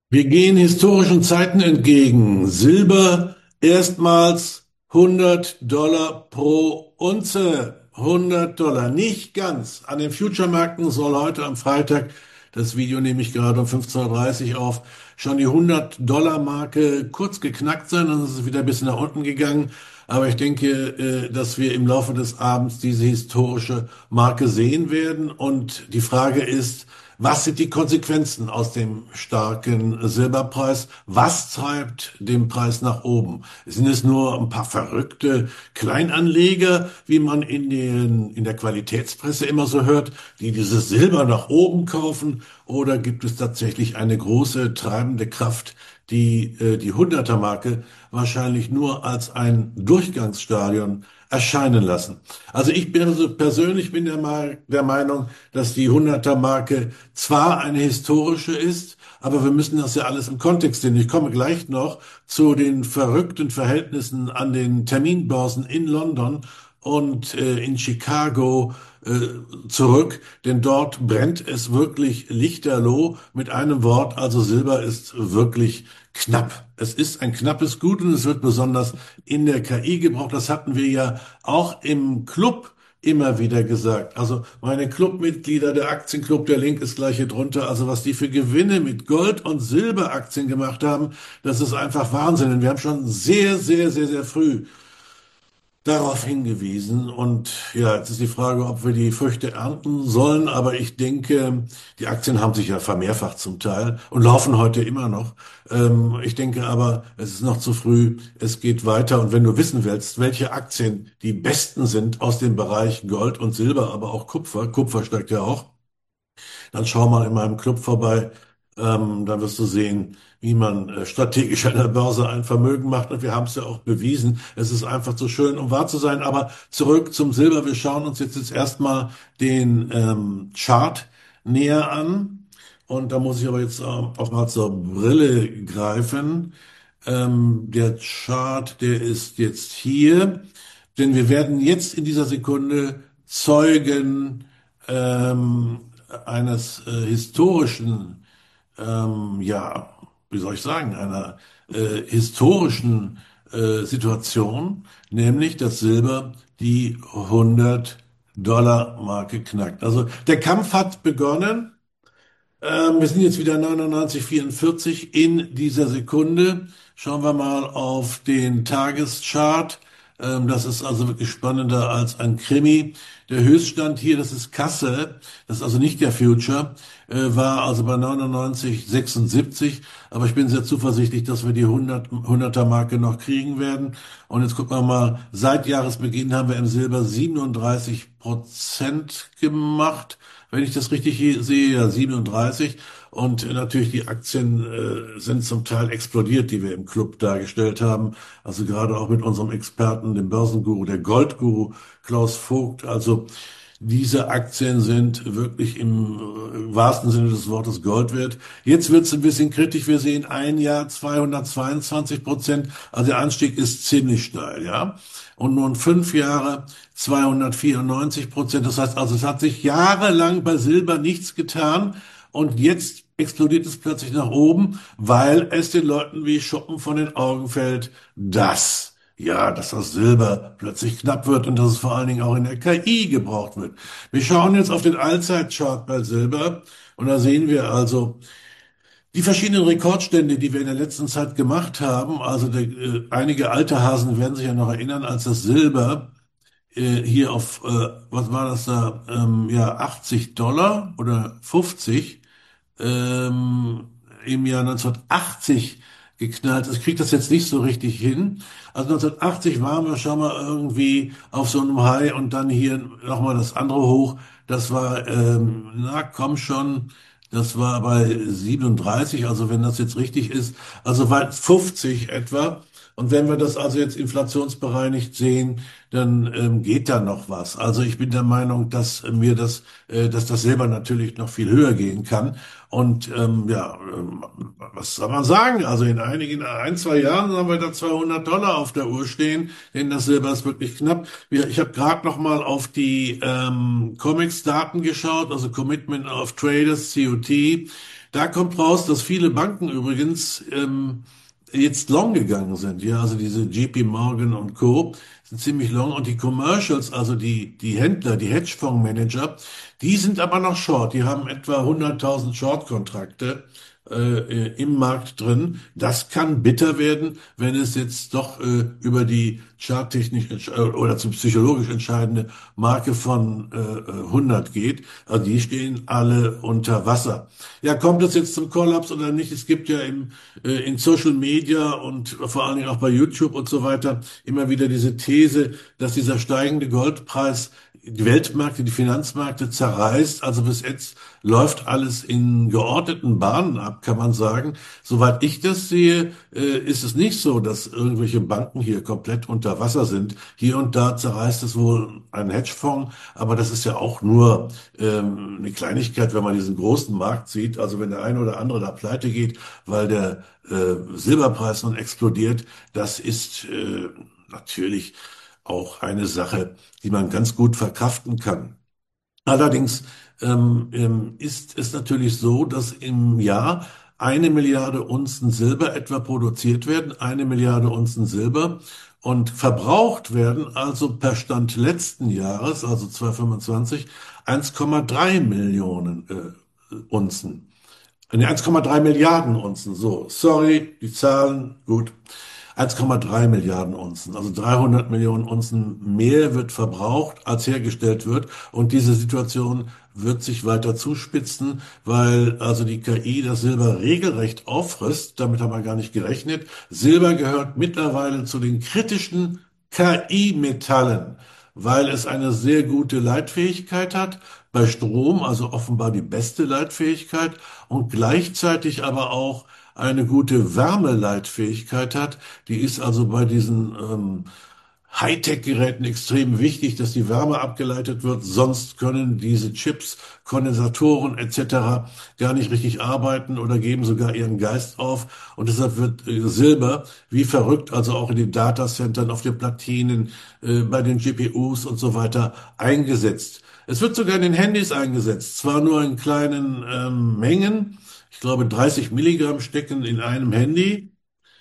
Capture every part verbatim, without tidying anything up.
Wir gehen historischen Zeiten entgegen. Silber erstmals hundert Dollar pro Unze. hundert Dollar, nicht ganz. An den Future-Märkten soll heute am Freitag, das Video nehme ich gerade um fünfzehn Uhr dreißig auf, schon die hundert Dollar Marke kurz geknackt sein. Dann ist es wieder ein bisschen nach unten gegangen. Aber ich denke, äh, dass wir im Laufe des Abends diese historische Marke sehen werden. Und die Frage ist, was sind die Konsequenzen aus dem starken Silberpreis? Was treibt den Preis nach oben? Sind es nur ein paar verrückte Kleinanleger, wie man in den, in der Qualitätspresse immer so hört, die dieses Silber nach oben kaufen? Oder gibt es tatsächlich eine große treibende Kraft, die äh, die Hunderter-Marke wahrscheinlich nur als ein Durchgangsstadion erscheinen lassen? Also ich bin also persönlich bin der, Mal, der Meinung, dass die Hunderter-Marke zwar eine historische ist, aber wir müssen das ja alles im Kontext sehen. Ich komme gleich noch zu den verrückten Verhältnissen an den Terminbörsen in London und äh, in Chicago äh, zurück, denn dort brennt es wirklich lichterloh. Mit einem Wort, also Silber ist wirklich knapp. Es ist ein knappes Gut und es wird besonders in der K I gebraucht. Das hatten wir ja auch im Club immer wieder gesagt. Also meine Clubmitglieder, der Aktienclub, der Link ist gleich hier drunter. Also was die für Gewinne mit Gold- und Silberaktien gemacht haben, das ist einfach Wahnsinn. Und wir haben schon sehr, sehr, sehr, sehr früh darauf hingewiesen. Und ja, jetzt ist die Frage, ob wir die Früchte ernten sollen. Aber ich denke, die Aktien haben sich ja vermehrfacht zum Teil und laufen heute immer noch. Ähm, ich denke aber, es ist noch zu früh. Es geht weiter. Und wenn du wissen willst, welche Aktien die besten sind aus dem Bereich Gold und Silber, aber auch Kupfer, Kupfer steigt ja auch, dann schau mal in meinem Club vorbei. Ähm, dann wirst du sehen, wie man äh, strategisch an der Börse ein Vermögen macht. Und wir haben es ja auch bewiesen. Es ist einfach zu schön, um wahr zu sein. Aber zurück zum Silber. Wir schauen uns jetzt, jetzt erstmal den ähm, Chart näher an. Und da muss ich aber jetzt ähm, auch mal zur Brille greifen. Ähm, der Chart, der ist jetzt hier. Denn wir werden jetzt in dieser Sekunde Zeugen ähm, eines äh, historischen, ähm, ja, wie soll ich sagen, einer äh, historischen äh, Situation, nämlich dass Silber die hundert Dollar Marke knackt. Also der Kampf hat begonnen. Ähm, wir sind jetzt wieder neunundneunzig Komma vierundvierzig in dieser Sekunde. Schauen wir mal auf den Tageschart. Ähm, das ist also wirklich spannender als ein Krimi. Der Höchststand hier, das ist Kasse, das ist also nicht der Future, äh, war also bei neunundneunzig Komma sechsundsiebzig. Aber ich bin sehr zuversichtlich, dass wir die hundert, hunderter Marke noch kriegen werden. Und jetzt gucken wir mal, seit Jahresbeginn haben wir im Silber siebenunddreißig Prozent gemacht. Wenn ich das richtig hier sehe, ja siebenunddreißig. Und natürlich die Aktien äh, sind zum Teil explodiert, die wir im Club dargestellt haben. Also gerade auch mit unserem Experten, dem Börsenguru, der Goldguru Klaus Vogt. Also diese Aktien sind wirklich im äh, wahrsten Sinne des Wortes Gold wert. Jetzt wird es ein bisschen kritisch. Wir sehen ein Jahr zweihundertzweiundzwanzig Prozent. Also der Anstieg ist ziemlich steil, ja. Und nun fünf Jahre zweihundertvierundneunzig Prozent. Das heißt also, es hat sich jahrelang bei Silber nichts getan. Und jetzt explodiert es plötzlich nach oben, weil es den Leuten wie Schuppen von den Augen fällt, dass, ja, dass das Silber plötzlich knapp wird und dass es vor allen Dingen auch in der K I gebraucht wird. Wir schauen jetzt auf den Allzeitchart bei Silber und da sehen wir also die verschiedenen Rekordstände, die wir in der letzten Zeit gemacht haben. Also der, äh, einige alte Hasen werden sich ja noch erinnern, als das Silber äh, hier auf, äh, was war das da, ähm, ja, achtzig Dollar oder fünfzig ähm, im Jahr neunzehnhundertachtzig geknallt ist. Ich kriege das jetzt nicht so richtig hin. Also neunzehnhundertachtzig waren wir schon mal irgendwie auf so einem High und dann hier nochmal das andere hoch. Das war, ähm, na komm schon, das war bei siebenunddreißig, also wenn das jetzt richtig ist, also bei fünfzig etwa. Und wenn wir das also jetzt inflationsbereinigt sehen, dann ähm, geht da noch was. Also ich bin der Meinung, dass mir das, äh, dass das Silber natürlich noch viel höher gehen kann. Und ähm, ja, ähm, was soll man sagen? Also in einigen, ein, zwei Jahren haben wir da zweihundert Dollar auf der Uhr stehen, denn das Silber ist wirklich knapp. Wir, ich habe gerade noch mal auf die ähm, Comex-Daten geschaut, also Commitment of Traders, C O T. Da kommt raus, dass viele Banken übrigens ähm, jetzt long gegangen sind. Ja, also diese J P Morgan und Co. sind ziemlich long und die Commercials, also die, die Händler, die Hedgefondsmanager, die sind aber noch short. Die haben etwa hunderttausend Short-Kontrakte äh, im Markt drin. Das kann bitter werden, wenn es jetzt doch äh, über die charttechnisch entsch- äh, oder zum psychologisch entscheidende Marke von äh, hundert geht. Also die stehen alle unter Wasser. Ja, kommt es jetzt zum Kollaps oder nicht? Es gibt ja im, äh, in Social Media und vor allen Dingen auch bei YouTube und so weiter immer wieder diese These, dass dieser steigende Goldpreis die Weltmärkte, die Finanzmärkte zerreißt. Also bis jetzt läuft alles in geordneten Bahnen ab, kann man sagen. Soweit ich das sehe, äh, ist es nicht so, dass irgendwelche Banken hier komplett unter Wasser sind. Hier und da zerreißt es wohl ein Hedgefonds, aber das ist ja auch nur ähm, eine Kleinigkeit, wenn man diesen großen Markt sieht. Also wenn der eine oder andere da pleite geht, weil der äh, Silberpreis nun explodiert, das ist äh, natürlich auch eine Sache, die man ganz gut verkraften kann. Allerdings ähm, ähm, ist es natürlich so, dass im Jahr eine Milliarde Unzen Silber etwa produziert werden, eine Milliarde Unzen Silber und verbraucht werden also per Stand letzten Jahres, also zweitausendfünfundzwanzig, eins Komma drei Millionen äh, Unzen. Nee, eins Komma drei Milliarden Unzen, so. Sorry, die Zahlen, gut. eins Komma drei Milliarden Unzen, also dreihundert Millionen Unzen mehr wird verbraucht, als hergestellt wird. Und diese Situation wird sich weiter zuspitzen, weil also die K I das Silber regelrecht auffrisst. Damit haben wir gar nicht gerechnet. Silber gehört mittlerweile zu den kritischen K I-Metallen, weil es eine sehr gute Leitfähigkeit hat, bei Strom, also offenbar die beste Leitfähigkeit und gleichzeitig aber auch eine gute Wärmeleitfähigkeit hat. Die ist also bei diesen ähm, Hightech-Geräten extrem wichtig, dass die Wärme abgeleitet wird. Sonst können diese Chips, Kondensatoren et cetera gar nicht richtig arbeiten oder geben sogar ihren Geist auf. Und deshalb wird äh, Silber wie verrückt, also auch in den Datacentern, auf den Platinen, äh, bei den G P Us und so weiter eingesetzt. Es wird sogar in den Handys eingesetzt, zwar nur in kleinen ähm, Mengen. Ich glaube, dreißig Milligramm stecken in einem Handy.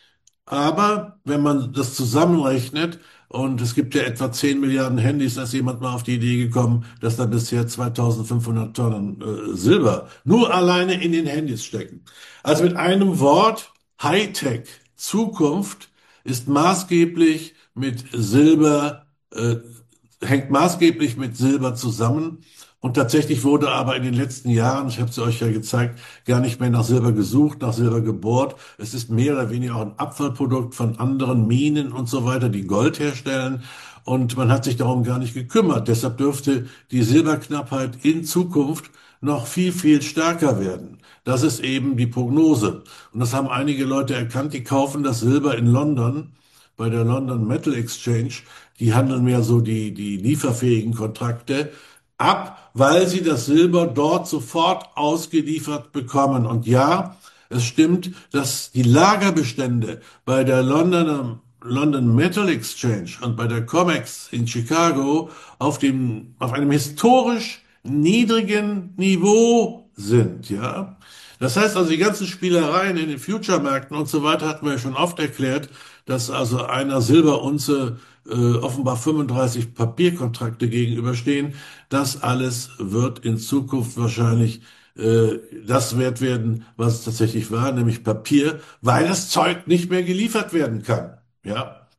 Aber wenn man das zusammenrechnet, und es gibt ja etwa zehn Milliarden Handys, da ist jemand mal auf die Idee gekommen, dass da bisher zweitausendfünfhundert Tonnen äh, Silber nur alleine in den Handys stecken. Also mit einem Wort, Hightech, Zukunft ist maßgeblich mit Silber, äh, hängt maßgeblich mit Silber zusammen. Und tatsächlich wurde aber in den letzten Jahren, ich habe es euch ja gezeigt, gar nicht mehr nach Silber gesucht, nach Silber gebohrt. Es ist mehr oder weniger auch ein Abfallprodukt von anderen Minen und so weiter, die Gold herstellen. Und man hat sich darum gar nicht gekümmert. Deshalb dürfte die Silberknappheit in Zukunft noch viel, viel stärker werden. Das ist eben die Prognose. Und das haben einige Leute erkannt, die kaufen das Silber in London bei der London Metal Exchange. Die handeln mehr so die, die lieferfähigen Kontrakte ab, weil sie das Silber dort sofort ausgeliefert bekommen. Und ja, es stimmt, dass die Lagerbestände bei der Londoner London Metal Exchange und bei der COMEX in Chicago auf dem, auf einem historisch niedrigen Niveau sind, ja. Das heißt also, die ganzen Spielereien in den Future-Märkten und so weiter hatten wir ja schon oft erklärt, dass also einer Silberunze äh, offenbar fünfunddreißig Papierkontrakte gegenüberstehen. Das alles wird in Zukunft wahrscheinlich äh, das wert werden, was es tatsächlich war, nämlich Papier, weil das Zeug nicht mehr geliefert werden kann. Ja,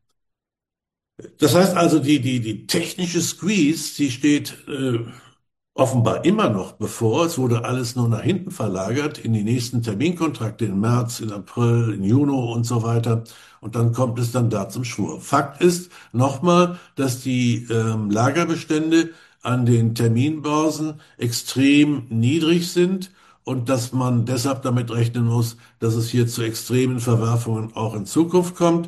das heißt also, die die die technische Squeeze, die steht äh, offenbar immer noch bevor. Es wurde alles nur nach hinten verlagert in die nächsten Terminkontrakte im März, in April, in Juni und so weiter. Und dann kommt es dann da zum Schwur. Fakt ist nochmal, dass die ähm, Lagerbestände an den Terminbörsen extrem niedrig sind und dass man deshalb damit rechnen muss, dass es hier zu extremen Verwerfungen auch in Zukunft kommt.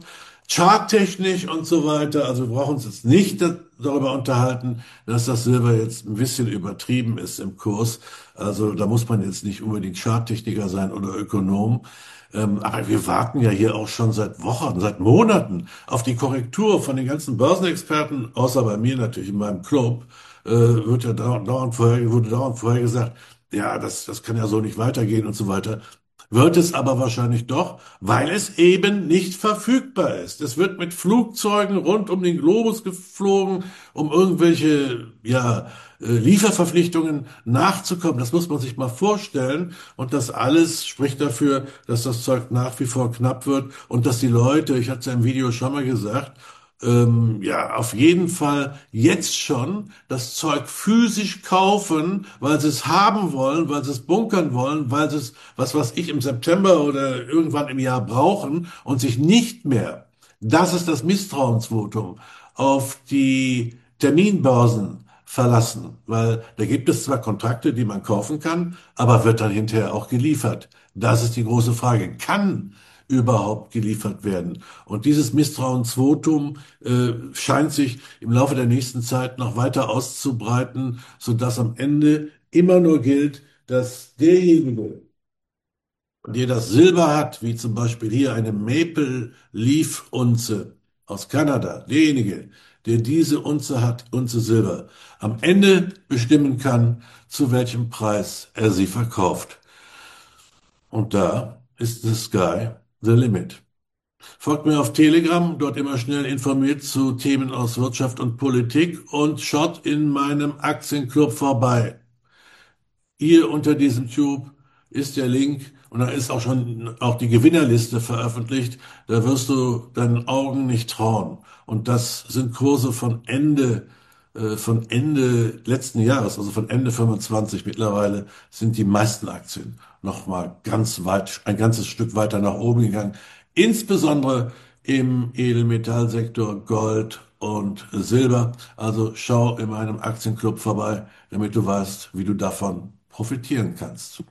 charttechnisch und so weiter. Also wir brauchen uns jetzt nicht da- darüber unterhalten, dass das Silber jetzt ein bisschen übertrieben ist im Kurs. Also da muss man jetzt nicht unbedingt Charttechniker sein oder Ökonom. Ähm, aber wir warten ja hier auch schon seit Wochen, seit Monaten auf die Korrektur von den ganzen Börsenexperten, außer bei mir natürlich in meinem Club, äh, wird ja dauernd, dauernd vorher, wurde dauernd vorher gesagt, ja, das, das kann ja so nicht weitergehen und so weiter. Wird es aber wahrscheinlich doch, weil es eben nicht verfügbar ist. Es wird mit Flugzeugen rund um den Globus geflogen, um irgendwelche, ja, äh, Lieferverpflichtungen nachzukommen. Das muss man sich mal vorstellen. Und das alles spricht dafür, dass das Zeug nach wie vor knapp wird und dass die Leute, ich hatte es ja im Video schon mal gesagt, ähm, ja, auf jeden Fall jetzt schon das Zeug physisch kaufen, weil sie es haben wollen, weil sie es bunkern wollen, weil sie es, was weiß ich, im September oder irgendwann im Jahr brauchen und sich nicht mehr, das ist das Misstrauensvotum, auf die Terminbörsen verlassen, weil da gibt es zwar Kontrakte, die man kaufen kann, aber wird dann hinterher auch geliefert. Das ist die große Frage. Kann überhaupt geliefert werden? Und dieses Misstrauensvotum äh, scheint sich im Laufe der nächsten Zeit noch weiter auszubreiten, sodass am Ende immer nur gilt, dass derjenige, der das Silber hat, wie zum Beispiel hier eine Maple Leaf Unze aus Kanada, derjenige, der diese Unze hat, Unze Silber, am Ende bestimmen kann, zu welchem Preis er sie verkauft. Und da ist the sky the limit. Folgt mir auf Telegram, dort immer schnell informiert zu Themen aus Wirtschaft und Politik und schaut in meinem Aktienclub vorbei. Hier unter diesem Tube ist der Link und da ist auch schon auch die Gewinnerliste veröffentlicht. Da wirst du deinen Augen nicht trauen. Und das sind Kurse von Ende, äh, von Ende letzten Jahres, also von Ende fünfundzwanzig. Mittlerweile sind die meisten Aktien noch mal ganz weit, ein ganzes Stück weiter nach oben gegangen. Insbesondere im Edelmetallsektor Gold und Silber. Also schau in meinem Aktienclub vorbei, damit du weißt, wie du davon profitieren kannst.